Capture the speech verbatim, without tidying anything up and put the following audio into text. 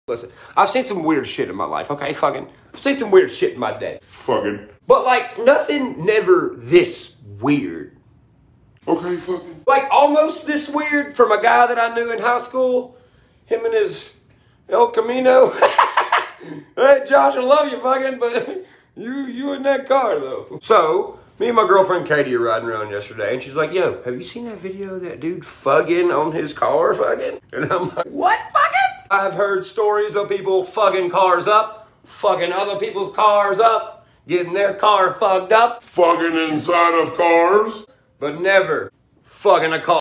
Listen, I've seen some weird shit in my life, okay? Fucking, I've seen some weird shit in my day. Fucking. But like, nothing never this weird. Okay, fucking. Like, almost this weird from a guy that I knew in high school. Him and his El Camino. Hey, Josh, I love you, fucking, but you, you in that car, though. So, me and my girlfriend Katie are riding around yesterday, and she's like, yo, have you seen that video of that dude fucking on his car, fucking? And I'm like, what, fucking? I've heard stories of people fucking cars up, fucking other people's cars up, getting their car fucked up. Fucking inside of cars. But never fucking a car.